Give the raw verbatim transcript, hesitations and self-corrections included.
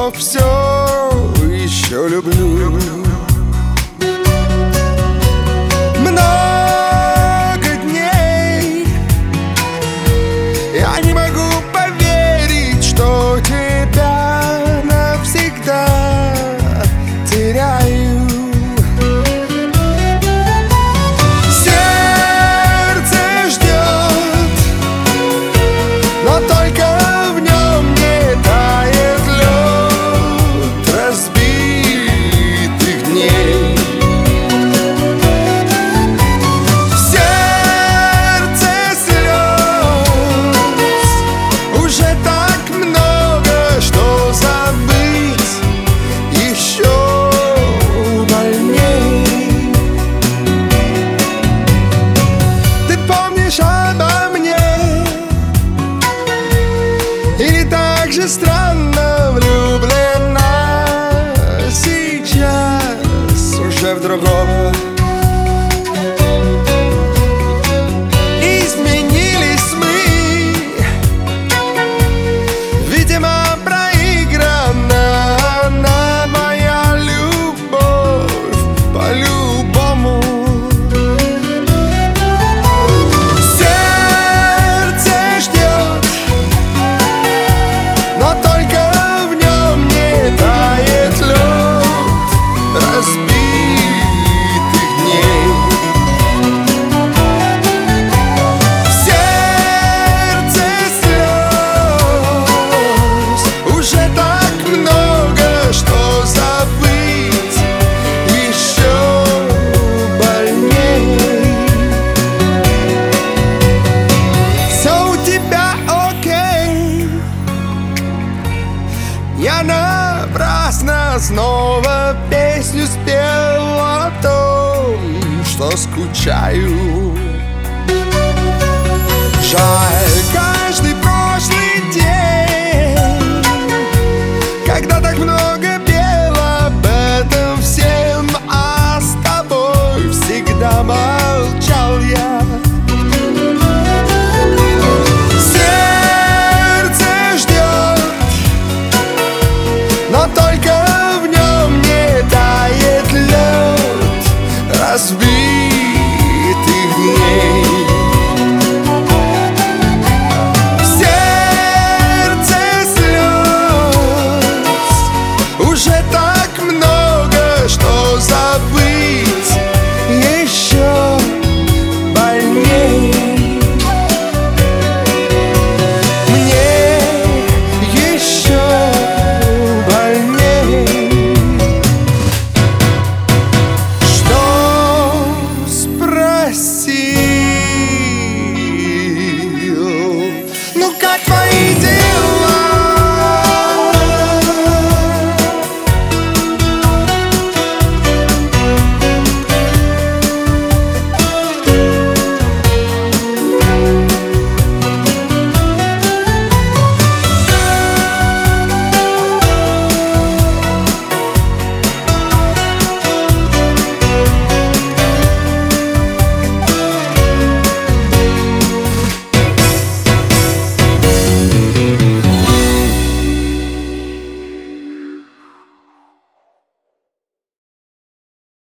но все еще люблю. Много дней я не могу поверить, что тебя навсегда теряю. Сердце ждет, но только в нем не тает лед разбитых дней. В сердце слез уже так много, что забыть еще больней. Ты помнишь обо мне? Или так же странно влюблена сейчас уже в другого? Изменились мы, видимо, проиграна она, моя любовь, по-любому. Сердце ждет, но только в нем не тает лед разбитых дней. В сердце слез уже так много, что забыть еще больней. Все у тебя окей. Я напрасно снова песню спел о том, что скучаю. Жаль, каждый прошлый день